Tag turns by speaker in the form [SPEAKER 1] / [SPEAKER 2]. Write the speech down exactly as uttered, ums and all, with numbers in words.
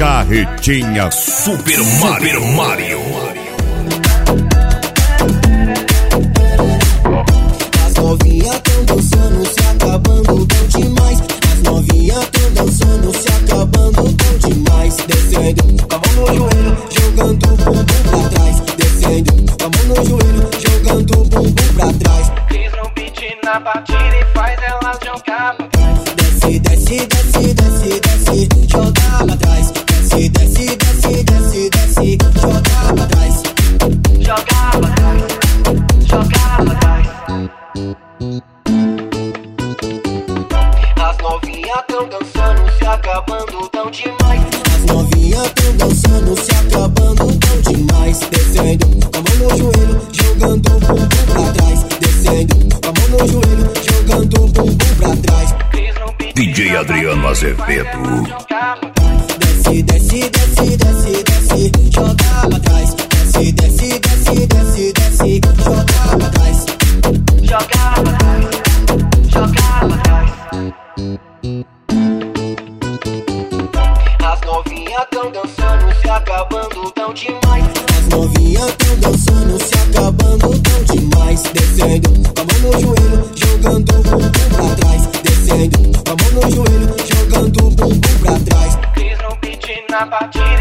[SPEAKER 1] Carretinha Super Mario, Super Mario.
[SPEAKER 2] As novinhas tão dançando, se acabando tão demais. As novinhas tão dançando, se acabando tão demais. Descendo, com a mão no joelho, jogando o bumbum pra trás. Descendo, com a mão no joelho, jogando o bumbum pra trás.
[SPEAKER 3] Fiz um beat na batida e faz elas jogar pra trás.
[SPEAKER 2] Desce, desce, desce, desce, desce, joga pra trás. Desce, desce, desce, desce, desce, joga pra trás.
[SPEAKER 3] Jogar pra trás, jogar pra trás.
[SPEAKER 2] As novinhas tão dançando, se acabando tão demais. As novinhas tão dançando, se acabando tão demais. Descendo, com a mão no joelho, jogando o bumbum pra trás. Descendo, com a mão no joelho, jogando o bumbum pra trás.
[SPEAKER 1] D J Adriano Azevedo.
[SPEAKER 2] Desce, desce, desce, desce, desce, joga pra trás. Desce, desce, desce, desce, desce, joga pra trás.
[SPEAKER 3] Jogar pra trás, jogar pra trás.
[SPEAKER 2] As novinhas tão dançando, se acabando tão demais. As novinhas tão dançando, se acabando tão demais. Descendo, com a mão no joelho, jogando o bumbum pra trás. Descendo, com a mão no joelho, jogando o bumbum pra trás.
[SPEAKER 3] Fiz um beat na batida